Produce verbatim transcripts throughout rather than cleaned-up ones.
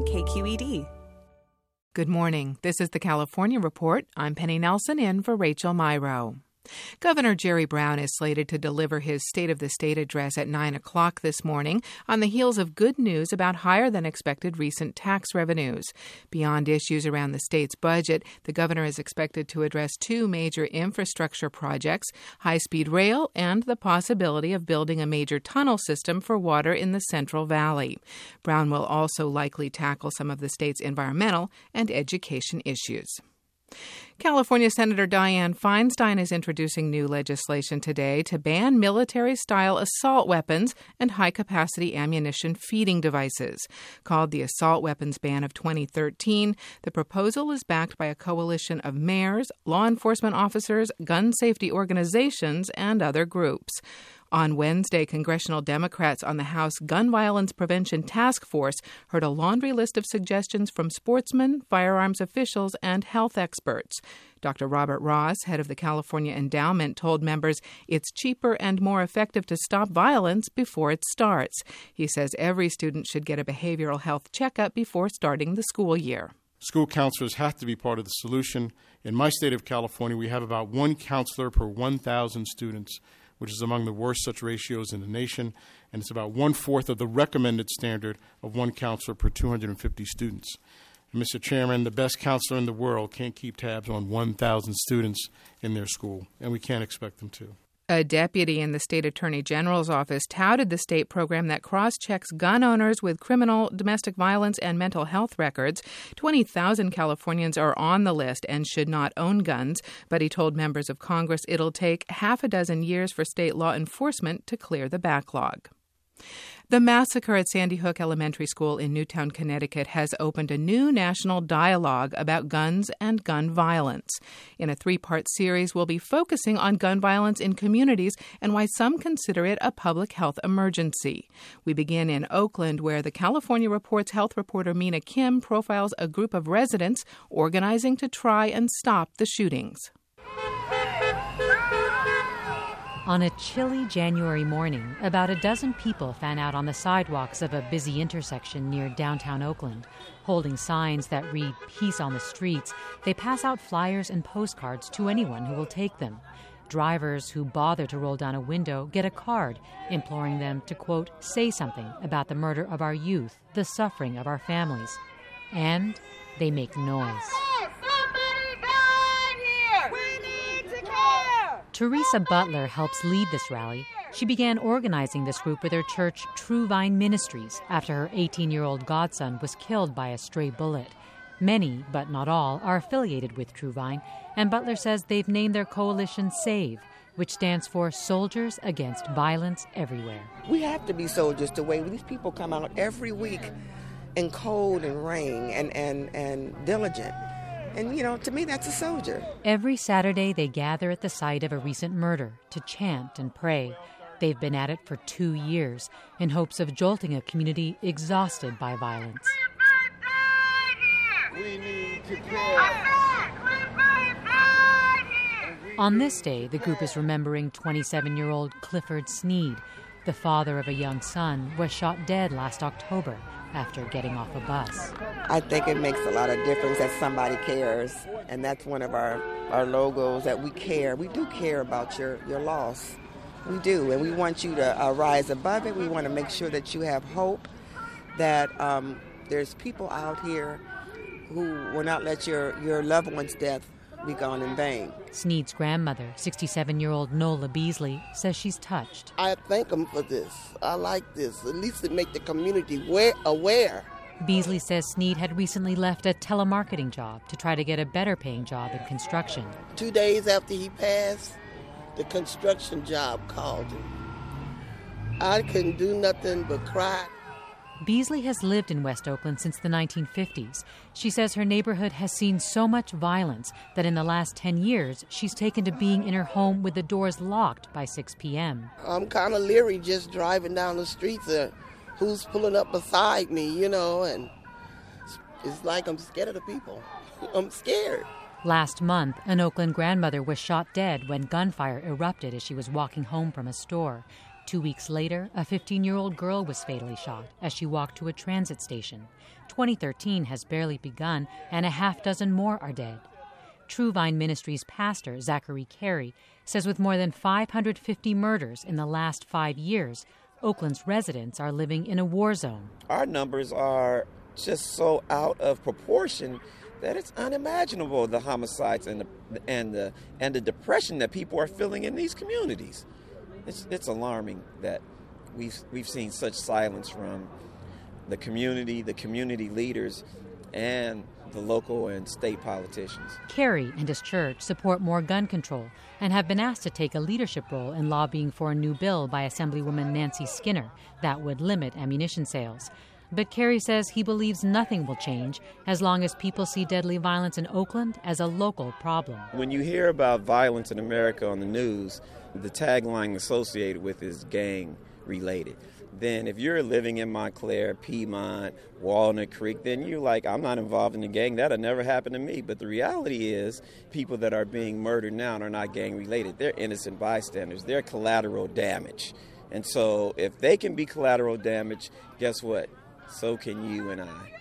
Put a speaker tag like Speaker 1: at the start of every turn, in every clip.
Speaker 1: K Q E D.
Speaker 2: Good morning. This is the California Report. I'm Penny Nelson in for Rachel Myrow. Governor Jerry Brown is slated to deliver his State of the State address at nine o'clock this morning on the heels of good news about higher-than-expected recent tax revenues. Beyond issues around the state's budget, the governor is expected to address two major infrastructure projects, high-speed rail and the possibility of building a major tunnel system for water in the Central Valley. Brown will also likely tackle some of the state's environmental and education issues. California Senator Dianne Feinstein is introducing new legislation today to ban military-style assault weapons and high-capacity ammunition feeding devices. Called the Assault Weapons Ban of twenty thirteen, the proposal is backed by a coalition of mayors, law enforcement officers, gun safety organizations, and other groups. On Wednesday, congressional Democrats on the House Gun Violence Prevention Task Force heard a laundry list of suggestions from sportsmen, firearms officials, and health experts. Doctor Robert Ross, head of the California Endowment, told members it's cheaper and more effective to stop violence before it starts. He says every student should get a behavioral health checkup before starting the school year.
Speaker 3: School counselors have to be part of the solution. In my state of California, we have about one counselor per one thousand students, which is among the worst such ratios in the nation, and it's about one-fourth of the recommended standard of one counselor per two hundred fifty students. And Mister Chairman, the best counselor in the world can't keep tabs on one thousand students in their school, and we can't expect them to.
Speaker 2: A deputy in the state attorney general's office touted the state program that cross-checks gun owners with criminal, domestic violence, and mental health records. twenty thousand Californians are on the list and should not own guns, but he told members of Congress it'll take half a dozen years for state law enforcement to clear the backlog. The massacre at Sandy Hook Elementary School in Newtown, Connecticut has opened a new national dialogue about guns and gun violence. In a three-part series, we'll be focusing on gun violence in communities and why some consider it a public health emergency. We begin in Oakland, where the California Report's health reporter Mina Kim profiles a group of residents organizing to try and stop the shootings.
Speaker 4: On a chilly January morning, about a dozen people fan out on the sidewalks of a busy intersection near downtown Oakland. Holding signs that read "Peace on the Streets," they pass out flyers and postcards to anyone who will take them. Drivers who bother to roll down a window get a card imploring them to, quote, say something about the murder of our youth, the suffering of our families. And they make noise. Teresa Butler helps lead this rally. She began organizing this group with her church, True Vine Ministries, after her eighteen-year-old godson was killed by a stray bullet. Many, but not all, are affiliated with True Vine, and Butler says they've named their coalition SAVE, which stands for Soldiers Against Violence Everywhere.
Speaker 5: We have to be soldiers the way these people come out every week in cold and rain and, and, and diligent. And, you know, to me, that's a soldier.
Speaker 4: Every Saturday, they gather at the site of a recent murder to chant and pray. They've been at it for two years in hopes of jolting a community exhausted by violence.
Speaker 5: We need to care.
Speaker 4: On this day, the group is remembering twenty-seven-year-old Clifford Sneed. The father of a young son was shot dead last October after getting off a bus.
Speaker 5: I think it makes a lot of difference that somebody cares, and that's one of our, our logos, that we care. We do care about your, your loss. We do, and we want you to uh, rise above it. We want to make sure that you have hope, that um, there's people out here who will not let your, your loved one's death be gone in vain.
Speaker 4: Sneed's grandmother, sixty-seven-year-old Nola Beasley, says she's touched.
Speaker 6: I thank them for this. I like this. At least it make the community aware.
Speaker 4: Beasley says Sneed had recently left a telemarketing job to try to get a better-paying job in construction.
Speaker 6: Two days after he passed, the construction job called him. I couldn't do nothing but cry.
Speaker 4: Beasley has lived in West Oakland since the nineteen fifties. She says her neighborhood has seen so much violence that in the last ten years, she's taken to being in her home with the doors locked by six p.m.
Speaker 6: I'm kind of leery just driving down the streets. Uh, who's pulling up beside me, you know, and it's like I'm scared of the people. I'm scared.
Speaker 4: Last month, an Oakland grandmother was shot dead when gunfire erupted as she was walking home from a store. Two weeks later, a fifteen-year-old girl was fatally shot as she walked to a transit station. twenty thirteen has barely begun, and a half dozen more are dead. True Vine Ministries pastor Zachary Carey says with more than five hundred fifty murders in the last five years, Oakland's residents are living in a war zone.
Speaker 1: Our numbers are just so out of proportion that it's unimaginable, the homicides and the and the and the depression that people are feeling in these communities. It's it's alarming that we've we've seen such silence from the community, the community leaders, and the local and state politicians.
Speaker 4: Carey and his church support more gun control and have been asked to take a leadership role in lobbying for a new bill by Assemblywoman Nancy Skinner that would limit ammunition sales. But Carey says he believes nothing will change as long as people see deadly violence in Oakland as a local problem.
Speaker 1: When you hear about violence in America on the news, the tagline associated with is gang-related. Then if you're living in Montclair, Piedmont, Walnut Creek, then you're like, I'm not involved in the gang. That'll never happen to me. But the reality is people that are being murdered now are not gang-related. They're innocent bystanders. They're collateral damage. And so if they can be collateral damage, guess what? So can you and I.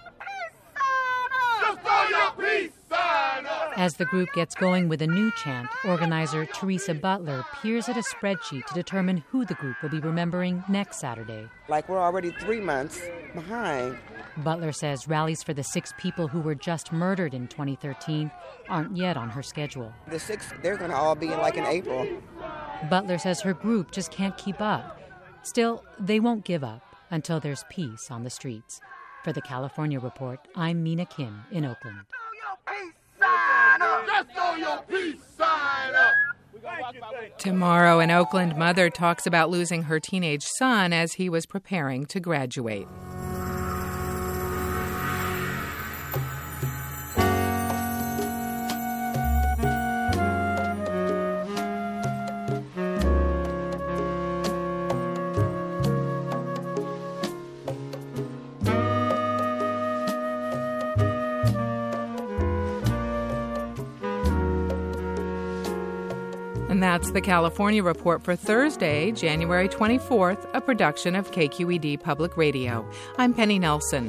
Speaker 4: As the group gets going with a new chant, organizer Teresa Butler peers at a spreadsheet to determine who the group will be remembering next Saturday.
Speaker 5: Like we're already three months behind.
Speaker 4: Butler says rallies for the six people who were just murdered in twenty thirteen aren't yet on her schedule.
Speaker 5: The six, they're going to all be in like in April.
Speaker 4: Butler says her group just can't keep up. Still, they won't give up until there's peace on the streets. For the California Report, I'm Mina Kim in Oakland.
Speaker 2: Tomorrow, an Oakland mother talks about losing her teenage son as he was preparing to graduate. And that's the California Report for Thursday, January twenty-fourth, a production of K Q E D Public Radio. I'm Penny Nelson.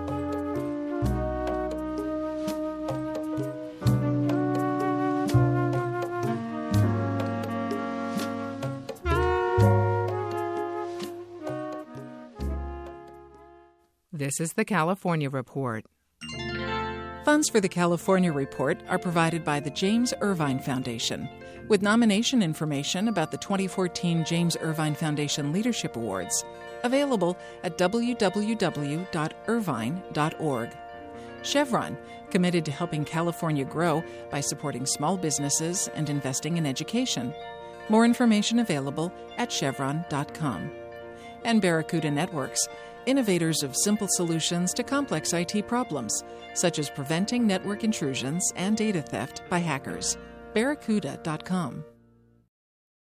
Speaker 2: This is the California Report.
Speaker 7: Funds for the California Report are provided by the James Irvine Foundation, with nomination information about the twenty fourteen James Irvine Foundation Leadership Awards, available at w w w dot irvine dot org. Chevron, committed to helping California grow by supporting small businesses and investing in education. More information available at chevron dot com. And Barracuda Networks, innovators of simple solutions to complex I T problems, such as preventing network intrusions and data theft by hackers. barracuda dot com.